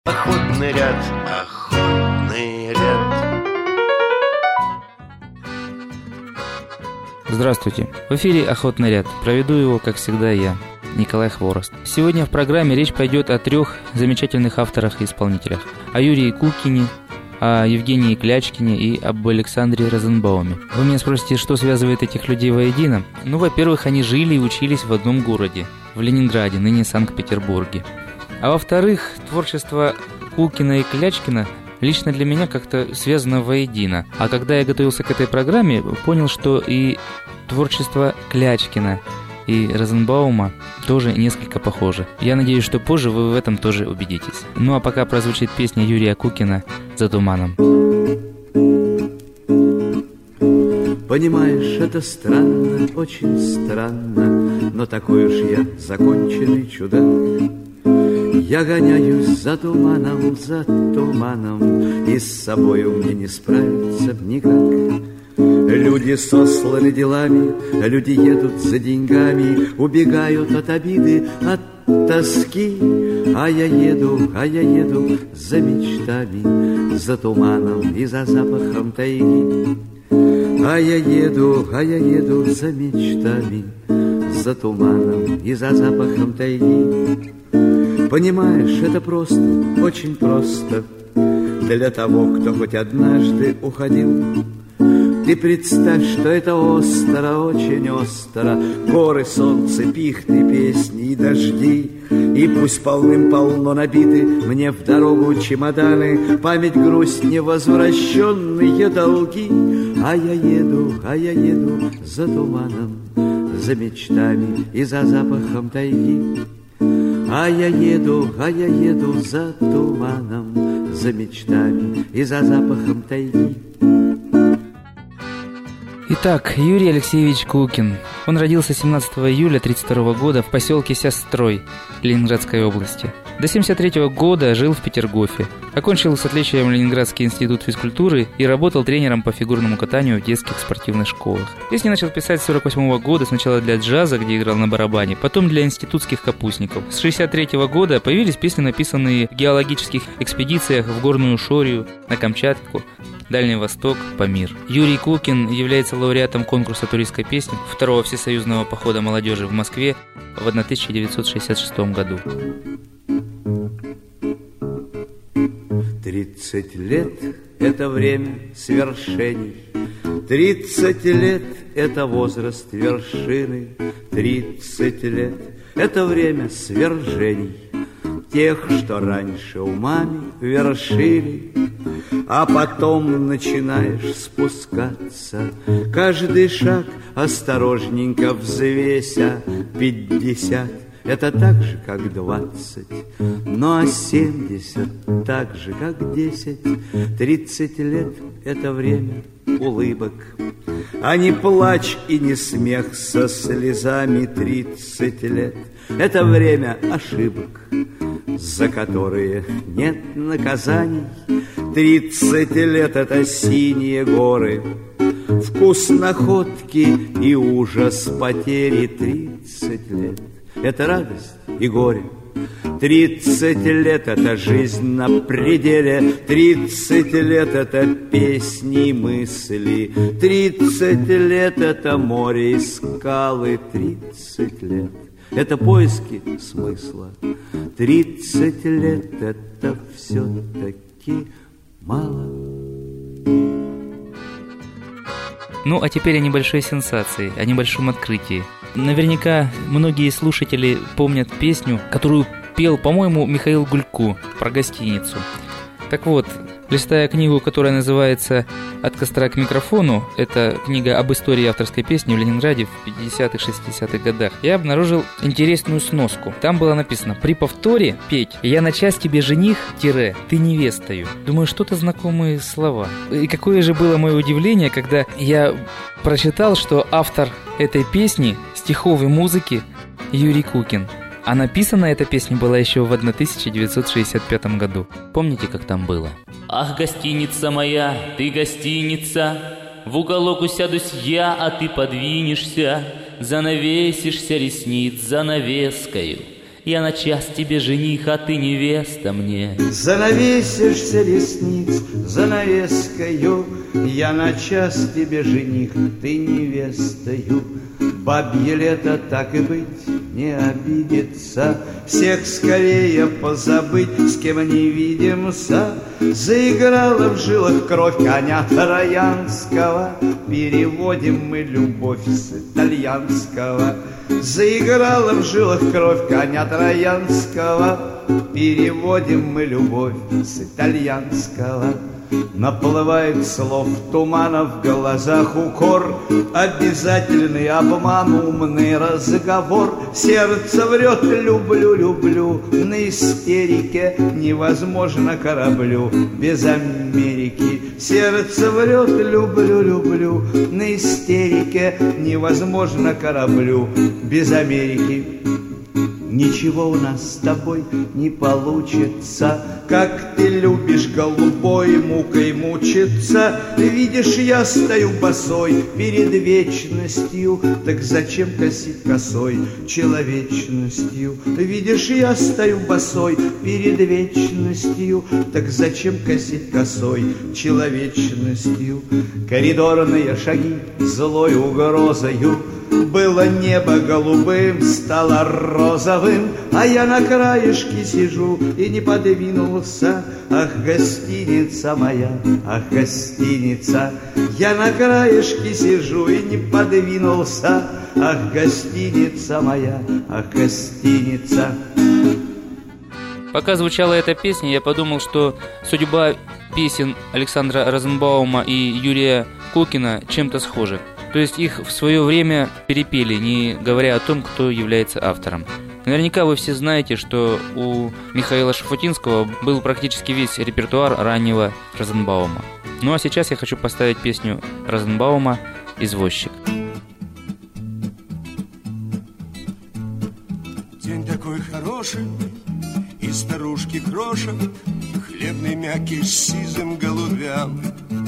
Охотный ряд, охотный ряд. Здравствуйте, в эфире «Охотный ряд». Проведу его, как всегда, я, Николай Хворост. Сегодня в программе речь пойдет о 3 замечательных авторах и исполнителях. О Юрии Кукине, о Евгении Клячкине и об Александре Розенбауме. Вы меня спросите, что связывает этих людей воедино? Ну, во-первых, они жили и учились в одном городе, в Ленинграде, ныне Санкт-Петербурге. А во-вторых, творчество Кукина и Клячкина лично для меня как-то связано воедино. А когда я готовился к этой программе, понял, что и творчество Клячкина и Розенбаума тоже несколько похожи. Я надеюсь, что позже вы в этом тоже убедитесь. Ну а пока прозвучит песня Юрия Кукина «За туманом». Понимаешь, это странно, очень странно, но такой уж я законченный чудак. Я гоняюсь за туманом, и с собою мне не справиться никак. Люди сосланы делами, люди едут за деньгами, убегают от обиды, от тоски. А я еду за мечтами, за туманом и за запахом тайги. А я еду за мечтами, за туманом и за запахом тайги. Понимаешь, это просто, очень просто для того, кто хоть однажды уходил. Ты представь, что это остро, очень остро. Горы, солнце, пихты, песни и дожди. И пусть полным-полно набиты мне в дорогу чемоданы, память, грусть, невозвращенные долги. А я еду за туманом, за мечтами и за запахом тайги. А я еду за туманом, за мечтами и за запахом тайги. Итак, Юрий Алексеевич Кукин. Он родился 17 июля 1932 года в поселке Сястрой Ленинградской области. До 1973 года жил в Петергофе. Окончил с отличием Ленинградский институт физкультуры и работал тренером по фигурному катанию в детских спортивных школах. Песни начал писать с 1948 года, сначала для джаза, где играл на барабане, потом для институтских капустников. С 1963 года появились песни, написанные в геологических экспедициях в Горную Шорию, на Камчатку, Дальний Восток, Памир. Юрий Кукин является лауреатом конкурса туристской песни Второго всесоюзного похода молодежи в Москве в 1966 году. 30 лет – это время свершений, 30 лет – это возраст вершины, 30 лет – это время свержений, тех, что раньше умами вершили. А потом начинаешь спускаться, каждый шаг осторожненько взвеся. 50 – это так же, как 20, ну а 70 так же, как 10. 30 лет – это время улыбок, а не плач и не смех со слезами. 30 лет – это время ошибок, за которые нет наказаний. 30 лет – это синие горы, вкус находки и ужас потери. 30 лет – это радость и горе. 30 лет – это жизнь на пределе. 30 лет – это песни и мысли. 30 лет – это море и скалы. 30 лет – это поиски смысла. 30 лет – это все-таки мало. Ну, а теперь о небольшой сенсации, о небольшом открытии. Наверняка многие слушатели помнят песню, которую пел, по-моему, Михаил Гулько, про гостиницу. Так вот, листая книгу, которая называется «От костра к микрофону», это книга об истории авторской песни в Ленинграде в 50-х, 60-х годах, я обнаружил интересную сноску. Там было написано: «При повторе петь я на час тебе жених, тире, ты невестою». Думаю, что-то знакомые слова. И какое же было мое удивление, когда я прочитал, что автор этой песни, стихов и музыки Юрий Кукин. А написана эта песня была еще в 1965 году. Помните, как там было? Ах, гостиница моя, ты гостиница, в уголок усядусь я, а ты подвинешься, занавесишься ресниц занавескою. Я на час тебе жених, а ты невеста мне. Занавесишься ресниц занавескою, я на час тебе жених, ты невестою. Бабье лето, так и быть, не обидится, всех скорее позабыть, с кем не видимся. Заиграла в жилах кровь коня троянского, переводим мы любовь с итальянского. Заиграла в жилах кровь коня троянского, переводим мы любовь с итальянского. Наплывает слов тумана, в глазах укор, обязательный обман, умный разговор. Сердце врет: люблю, люблю, на истерике невозможно кораблю без Америки. Сердце врет: люблю, люблю, на истерике невозможно кораблю без Америки. Ничего у нас с тобой не получится, как ты любишь, голубой, мукой мучиться. Видишь, я стою босой перед вечностью, так зачем косить косой человечностью? Видишь, я стою босой перед вечностью, так зачем косить косой человечностью? Коридорные шаги злой угрозою, было небо голубым, стало розовым, а я на краешке сижу и не подвинулся. Ах, гостиница моя, ах, гостиница, я на краешке сижу и не подвинулся. Ах, гостиница моя, ах, гостиница. Пока звучала эта песня, я подумал, что судьба песен Александра Розенбаума и Юрия Кокина чем-то схожа. То есть их в свое время перепели, не говоря о том, кто является автором. Наверняка вы все знаете, что у Михаила Шуфутинского был практически весь репертуар раннего Розенбаума. Ну а сейчас я хочу поставить песню Розенбаума «Извозчик». День такой хороший, и старушки крошат хлебный мякиш сизым голубям.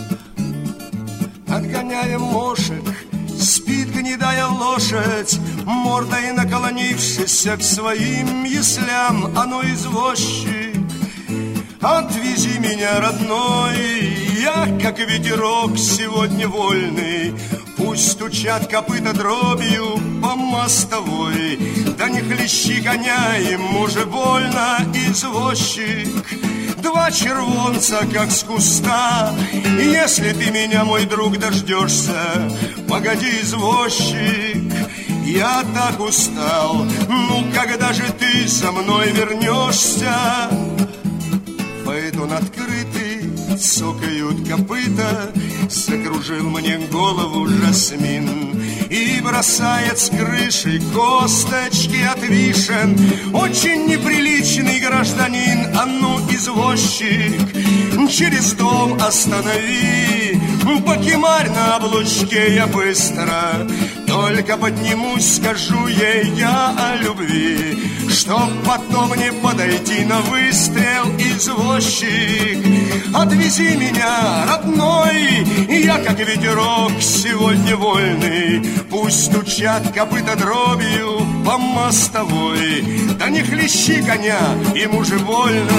Отгоняем мошек, спит гнедая лошадь, мордой наклонившись к своим яслям. А ну, извозчик, отвези меня, родной, я, как ветерок, сегодня вольный. Пусть стучат копыта дробью по мостовой, да не хлещи коня, ему же больно, извозчик. Два червонца, как с куста, если ты меня, мой друг, дождешься. Погоди, извозчик, я так устал, ну когда же ты со мной вернешься? Пойдун открытый, цокают копыта, закружил мне голову жасмин и бросает с крыши косточки от вишен. Очень неприличный гражданин. А ну, извозчик, через дом останови, покемарь на облучке, я быстро. Только поднимусь, скажу ей я о любви, чтоб потом не подойти на выстрел. Извозчик, отвези меня, родной, я, как ветерок, сегодня вольный. Пусть стучат копыта дробью по мостовой, да не хлещи коня, ему же больно.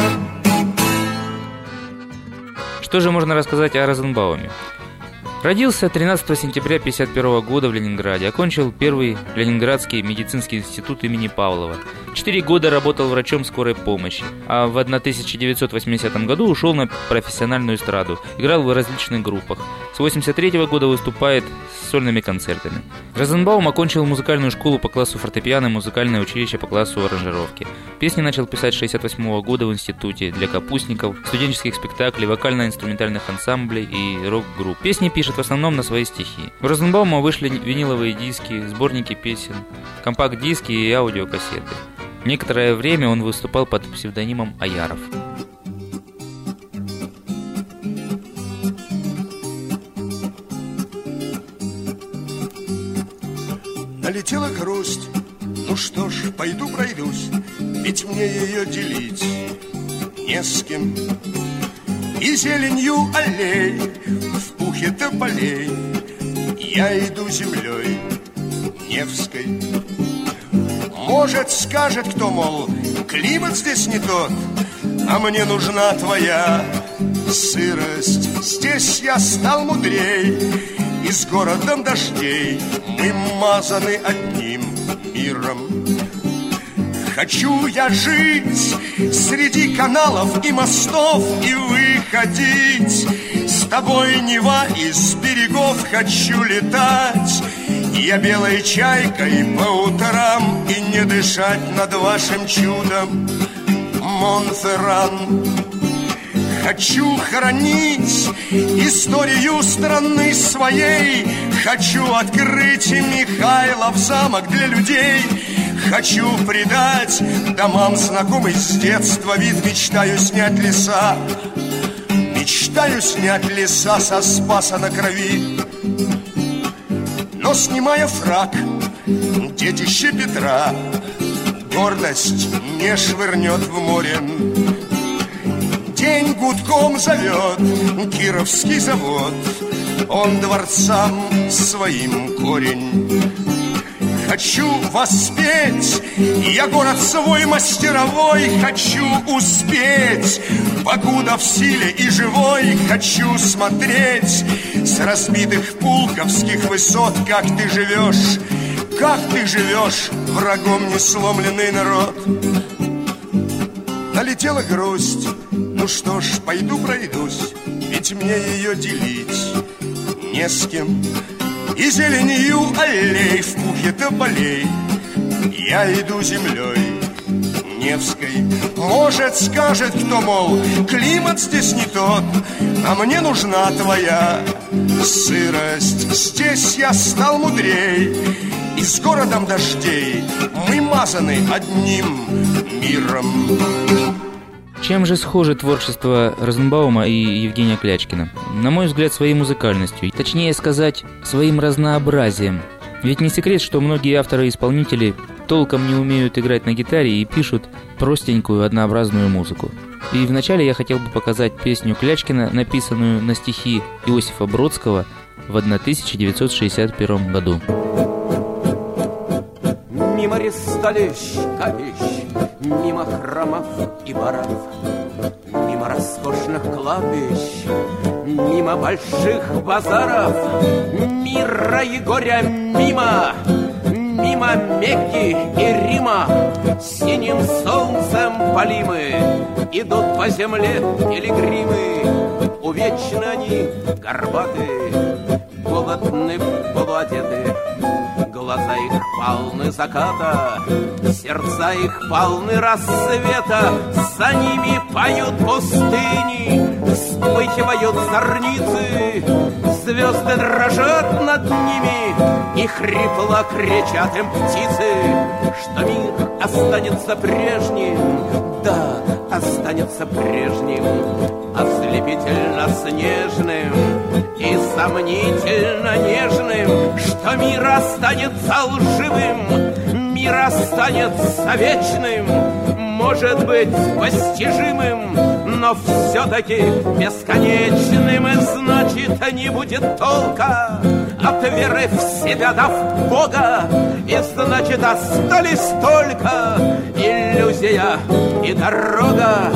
Что же можно рассказать о Розенбауме? Родился 13 сентября 1951 года в Ленинграде, окончил первый Ленинградский медицинский институт имени Павлова. 4 года работал врачом скорой помощи, а в 1980 году ушел на профессиональную эстраду, играл в различных группах. С 1983 года выступает с сольными концертами. Розенбаум окончил музыкальную школу по классу фортепиано и музыкальное училище по классу аранжировки. Песни начал писать с 1968 года в институте для капустников, студенческих спектаклей, вокально-инструментальных ансамблей и рок-групп. Песни пишет в основном на свои стихи. У Розенбаума вышли виниловые диски, сборники песен, компакт-диски и аудиокассеты. Некоторое время он выступал под псевдонимом Аяров. Налетела грусть, ну что ж, пойду пройдусь, ведь мне ее делить не с кем. И зеленью аллей, в пухе тополей, я иду землей Невской. Может, скажет кто, мол, климат здесь не тот, а мне нужна твоя сырость. Здесь я стал мудрей, и с городом дождей мы мазаны одним миром. Хочу я жить среди каналов и мостов и выходить с тобой, Нева, из берегов. Хочу летать я белой чайкой по утрам и не дышать над вашим чудом, Монферран. Хочу хранить историю страны своей. Хочу открыть Михайлов замок для людей. Хочу придать домам знакомый с детства вид. Мечтаю снять леса, мечтаю снять леса со Спаса на Крови. Но снимая фрак, детище Петра гордость не швырнет в море. День гудком зовет Кировский завод, он дворцам своим корень. Хочу воспеть я город свой мастеровой. Хочу успеть, покуда в силе и живой. Хочу смотреть с разбитых пулковских высот, как ты живешь, врагом не сломленный народ. Налетела грусть, ну что ж, пойду пройдусь, ведь мне ее делить не с кем. И зеленью аллей в пухе тополей я иду землей Невской. Может, скажет кто, мол, климат здесь не тот, а мне нужна твоя сырость. Здесь я стал мудрей, и с городом дождей мы мазаны одним миром. Чем же схоже творчество Розенбаума и Евгения Клячкина? На мой взгляд, своей музыкальностью, точнее сказать, своим разнообразием. Ведь не секрет, что многие авторы и исполнители толком не умеют играть на гитаре и пишут простенькую, однообразную музыку. И вначале я хотел бы показать песню Клячкина, написанную на стихи Иосифа Бродского в 1961 году. Мимо ресталищ, капищ, мимо храмов и баров, мимо роскошных кладбищ, мимо больших базаров, мира и горя мимо, мимо Мекки и Рима, синим солнцем полимы, идут по земле пилигримы, увечны они горбаты, голодны, полуодеты. Глаза их полны заката, сердца их полны рассвета. За ними поют пустыни, вспыхивают зорницы, звезды дрожат над ними, и хрипло кричат им птицы, что мир останется прежним, да, останется прежним, ослепительно снежным и сомнительно нежным, что мир останется лживым, мир останется вечным, может быть постижимым, но все-таки бесконечным, и значит не будет толка от веры в себя, дав Бога, и значит остались только иллюзия и дорога.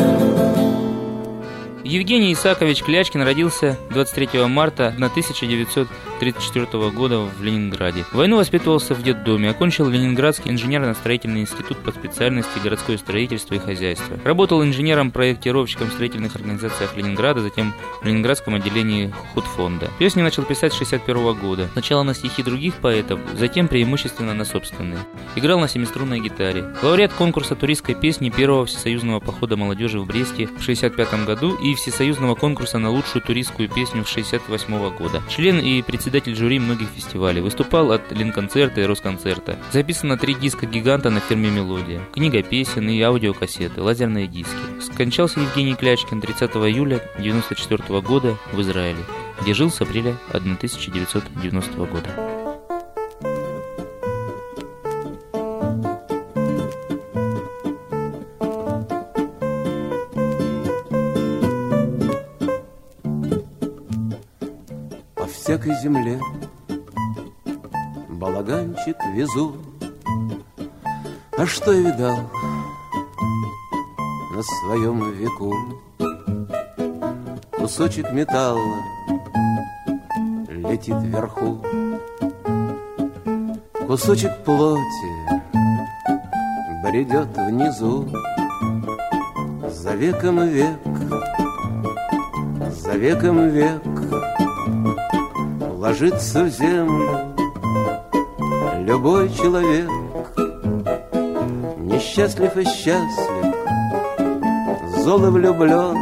Евгений Исаакович Клячкин родился 23 марта 1934 года в Ленинграде. В войну воспитывался в детдоме, окончил Ленинградский инженерно-строительный институт по специальности городское строительство и хозяйство. Работал инженером-проектировщиком в строительных организациях Ленинграда, затем в Ленинградском отделении худфонда. Песни начал писать с 1961 года. Сначала на стихи других поэтов, затем преимущественно на собственные. Играл на семиструнной гитаре. Лауреат конкурса туристской песни первого всесоюзного похода молодежи в Бресте в 1965 году и всесоюзного конкурса на лучшую туристскую песню 1968 года. Член и председатель жюри многих фестивалей. Выступал от Ленконцерта и Росконцерта. Записано 3 диска гиганта на фирме «Мелодия». Книга песен и аудиокассеты, лазерные диски. Скончался Евгений Клячкин 30 июля 1994 года в Израиле, где жил с апреля 1990 года. Всякой земле балаганчик везу, А что я видал на своем веку? Кусочек металла летит вверху, кусочек плоти бредет внизу. За веком век, за веком век ложится в землю любой человек. Несчастлив и счастлив, зол и влюблен,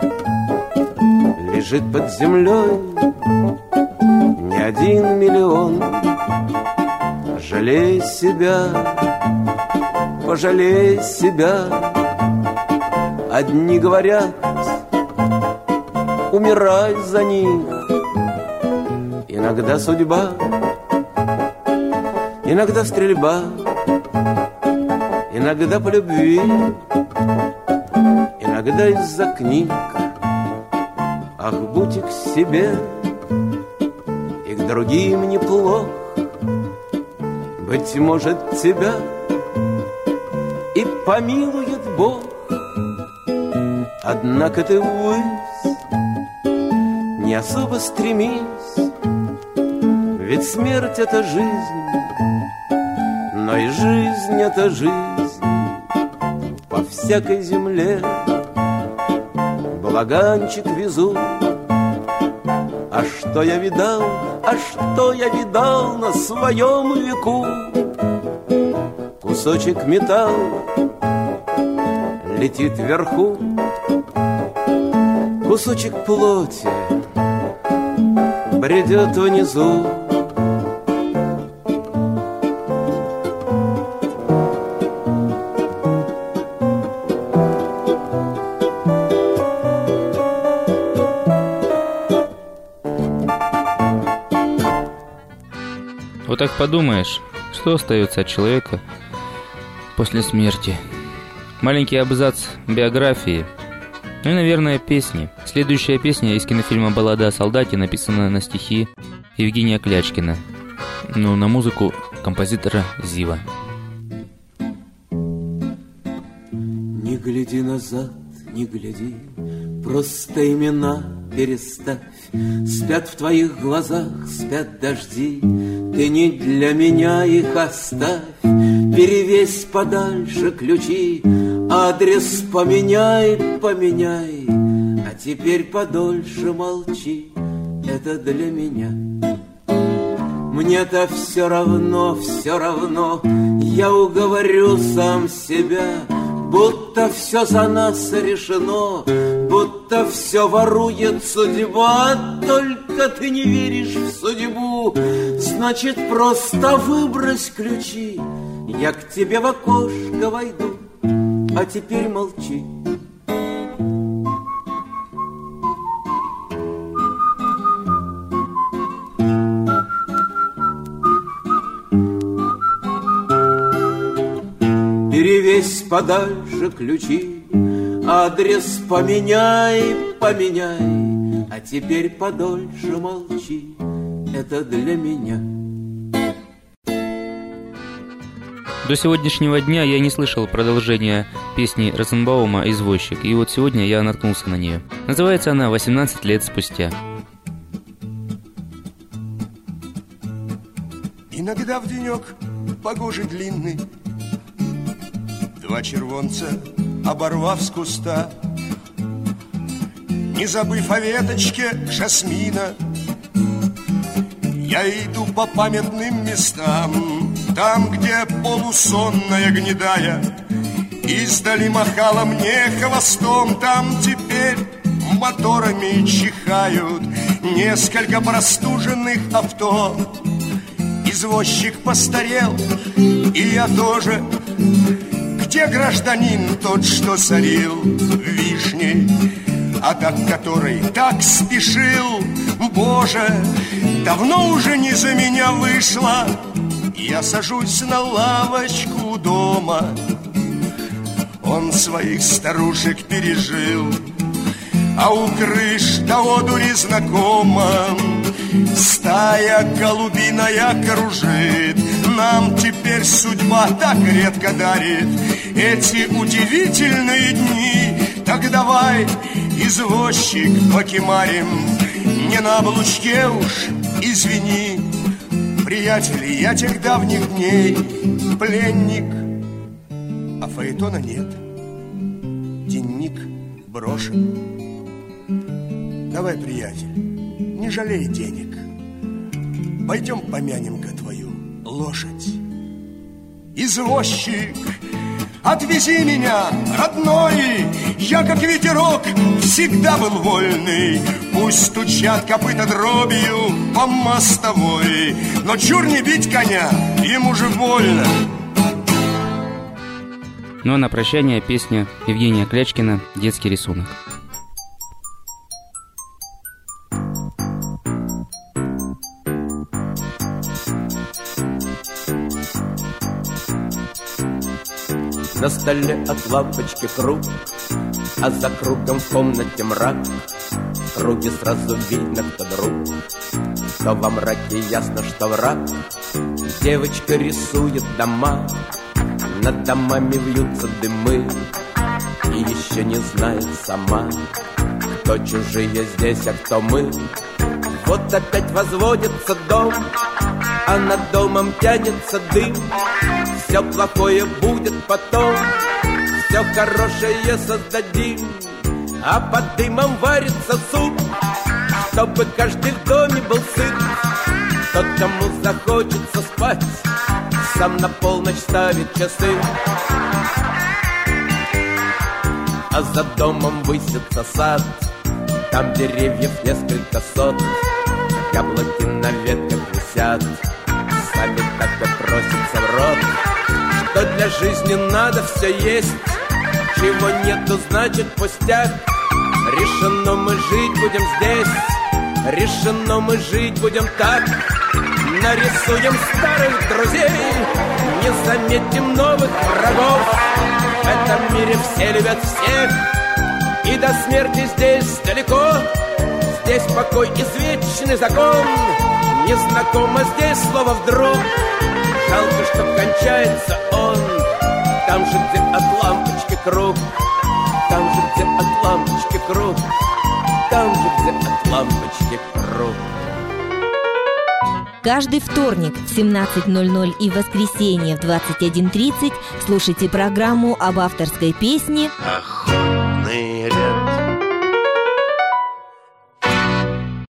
лежит под землей не 1 миллион. Жалей себя, пожалей себя. Одни говорят, умирай за них. Иногда судьба, иногда стрельба, иногда по любви, иногда из-за книг. Ах, будь к себе и к другим неплох. Быть может, тебя и помилует Бог. Однако ты ввысь не особо стремись, ведь смерть — это жизнь, но и жизнь — это жизнь. По всякой земле балаганчик везу. А что я видал, а что я видал на своем веку? Кусочек металла летит вверху, кусочек плоти бредет внизу. Вот так подумаешь, что остается от человека после смерти. Маленький абзац биографии, ну и, наверное, песни. Следующая песня из кинофильма «Баллада о солдате» написана на стихи Евгения Клячкина, ну, на музыку композитора Зива. Не гляди назад, не гляди, просто имена переставь. Спят в твоих глазах, спят дожди, ты не для меня их оставь. Перевесь подальше ключи, адрес поменяй, поменяй. А теперь подольше молчи, это для меня. Мне-то все равно, я уговорю сам себя, будто все за нас решено, будто все ворует судьба. Только ты не веришь в судьбу, значит, просто выбрось ключи. Я к тебе в окошко войду, а теперь молчи. Перевесь подальше ключи, адрес поменяй, поменяй. А теперь подольше молчи, это для меня. До сегодняшнего дня я не слышал продолжения песни Розенбаума «Извозчик», и вот сегодня я наткнулся на нее. Называется она «18 лет спустя». Иногда в денек погожий длинный, два червонца, оборвав с куста, не забыв о веточке жасмина, я иду по памятным местам. Там, где полусонная гнедая издали махала мне хвостом, там теперь моторами чихают несколько простуженных авто. Извозчик постарел, и я тоже. Где гражданин тот, что сорил вишни, а так который так спешил? Боже, давно уже не за меня вышла. Я сажусь на лавочку дома, он своих старушек пережил, а у крыш до одури знакома стая голубиная кружит нам теперь судьба так редко дарит эти удивительные дни. Так давай, извозчик, покемарим, не на облучке уж, извини. Приятели, я тех давних дней пленник, а фаэтона нет, денник брошен. Давай, приятель, не жалей денег, пойдем помянем-ка твою лошадь. Извозчик, отвези меня, родной, я, как ветерок, всегда был вольный. Пусть стучат копыта дробью по мостовой, но чур не бить коня, ему же больно. Ну а на прощание песня Евгения Клячкина «Детский рисунок». На столе от лампочки круг, а за кругом в комнате мрак. В круге сразу видно, кто друг, то во мраке ясно, что враг. Девочка рисует дома, над домами вьются дымы, и еще не знает сама, кто чужие здесь, а кто мы. Вот опять возводится дом, а над домом тянется дым. Все плохое будет потом, все хорошее создадим, а под дымом варится суп, чтобы каждый в доме был сыт. Тот, кому захочется спать, сам на полночь ставит часы. А за домом высится сад, там деревьев несколько сот, яблоки на ветках висят, сами так и просятся в рот. Что для жизни надо все есть, чего нету, значит пустяк. Решено, мы жить будем здесь, решено, мы жить будем так. Нарисуем старых друзей, не заметим новых врагов. В этом мире все любят всех, и до смерти здесь далеко. Здесь покой, извечный закон, незнакомо здесь слово вдруг. Жалко, что кончается он там же, где от лампочки круг, там же, где от лампочки круг, там же, где от лампочки круг. Каждый вторник в 17:00 и воскресенье в 21:30 слушайте программу об авторской песне Охота.